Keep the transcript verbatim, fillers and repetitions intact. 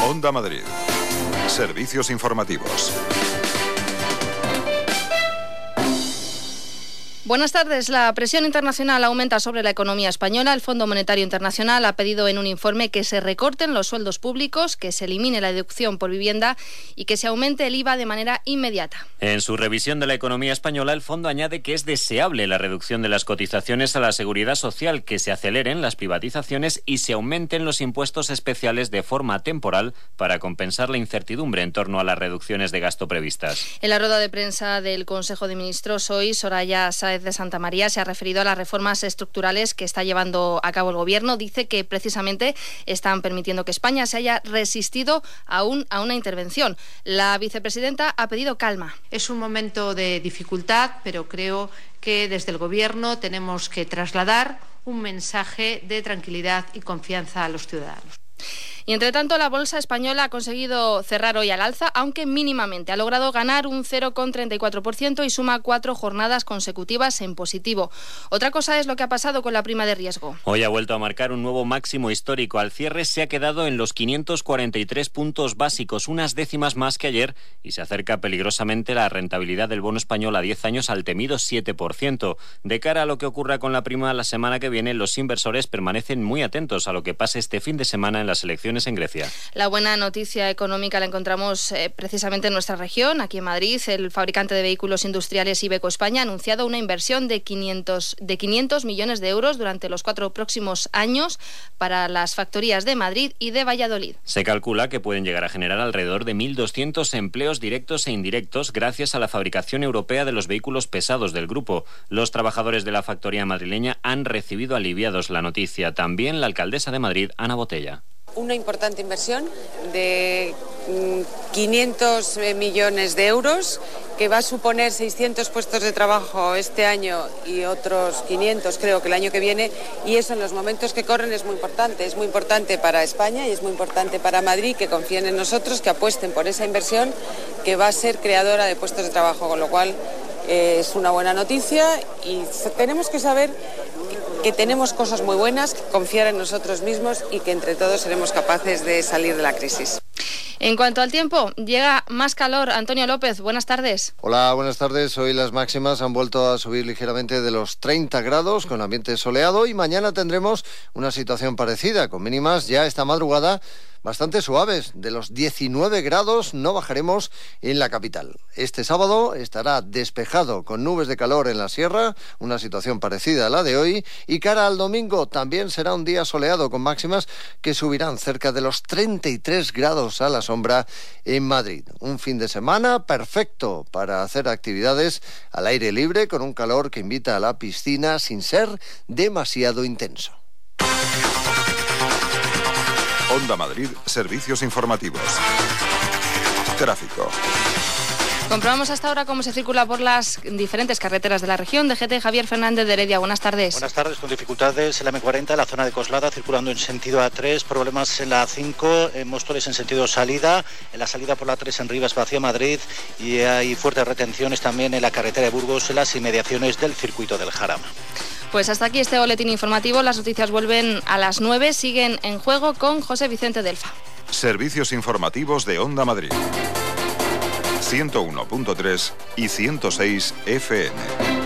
Onda Madrid. Servicios informativos. Buenas tardes. La presión internacional aumenta sobre la economía española. El Fondo Monetario Internacional ha pedido en un informe que se recorten los sueldos públicos, que se elimine la deducción por vivienda y que se aumente el I V A de manera inmediata. En su revisión de la economía española, el fondo añade que es deseable la reducción de las cotizaciones a la seguridad social, que se aceleren las privatizaciones y se aumenten los impuestos especiales de forma temporal para compensar la incertidumbre en torno a las reducciones de gasto previstas. En la rueda de prensa del Consejo de Ministros hoy, Soraya Sáez de Santa María se ha referido a las reformas estructurales que está llevando a cabo el Gobierno. Dice que precisamente están permitiendo que España se haya resistido aún a una intervención. La vicepresidenta ha pedido calma. Es un momento de dificultad, pero creo que desde el Gobierno tenemos que trasladar un mensaje de tranquilidad y confianza a los ciudadanos. Y entre tanto, la bolsa española ha conseguido cerrar hoy al alza, aunque mínimamente. Ha logrado ganar un cero coma treinta y cuatro por ciento y suma cuatro jornadas consecutivas en positivo. Otra cosa es lo que ha pasado con la prima de riesgo. Hoy ha vuelto a marcar un nuevo máximo histórico. Al cierre se ha quedado en los quinientos cuarenta y tres puntos básicos, unas décimas más que ayer, y se acerca peligrosamente la rentabilidad del bono español a diez años al temido siete por ciento. De cara a lo que ocurra con la prima la semana que viene, los inversores permanecen muy atentos a lo que pase este fin de semana en las elecciones en Grecia. La buena noticia económica la encontramos eh, precisamente en nuestra región, aquí en Madrid. El fabricante de vehículos industriales Iveco España ha anunciado una inversión de quinientos, de quinientos millones de euros durante los cuatro próximos años para las factorías de Madrid y de Valladolid. Se calcula que pueden llegar a generar alrededor de mil doscientos empleos directos e indirectos gracias a la fabricación europea de los vehículos pesados del grupo. Los trabajadores de la factoría madrileña han recibido aliviados la noticia. También la alcaldesa de Madrid, Ana Botella. Una importante inversión de quinientos millones de euros que va a suponer seiscientos puestos de trabajo este año y otros quinientos creo que el año que viene, y eso en los momentos que corren es muy importante. Es muy importante para España y es muy importante para Madrid que confíen en nosotros, que apuesten por esa inversión que va a ser creadora de puestos de trabajo, con lo cual eh, es una buena noticia y tenemos que saber que tenemos cosas muy buenas, confiar en nosotros mismos y que entre todos seremos capaces de salir de la crisis. En cuanto al tiempo, llega más calor. Antonio López, buenas tardes. Hola, buenas tardes. Hoy las máximas han vuelto a subir ligeramente de los treinta grados con ambiente soleado y mañana tendremos una situación parecida, con mínimas ya esta madrugada bastante suaves. De los diecinueve grados no bajaremos en la capital. Este sábado estará despejado con nubes de calor en la sierra, una situación parecida a la de hoy, y cara al domingo también será un día soleado con máximas que subirán cerca de los treinta y tres grados a la sombra en Madrid. Un fin de semana perfecto para hacer actividades al aire libre con un calor que invita a la piscina sin ser demasiado intenso. Onda Madrid, servicios informativos. Tráfico. Comprobamos hasta ahora cómo se circula por las diferentes carreteras de la región. D G T, Javier Fernández de Heredia, buenas tardes. Buenas tardes, con dificultades en la eme cuarenta, en la zona de Coslada, circulando en sentido A tres, problemas en la A cinco, en Móstoles en sentido salida, en la salida por la A tres en Rivas hacia Madrid, y hay fuertes retenciones también en la carretera de Burgos, en las inmediaciones del circuito del Jarama. Pues hasta aquí este boletín informativo. Las noticias vuelven a las nueve. Siguen en juego con José Vicente Delfa. Servicios informativos de Onda Madrid. ciento uno punto tres y ciento seis F M.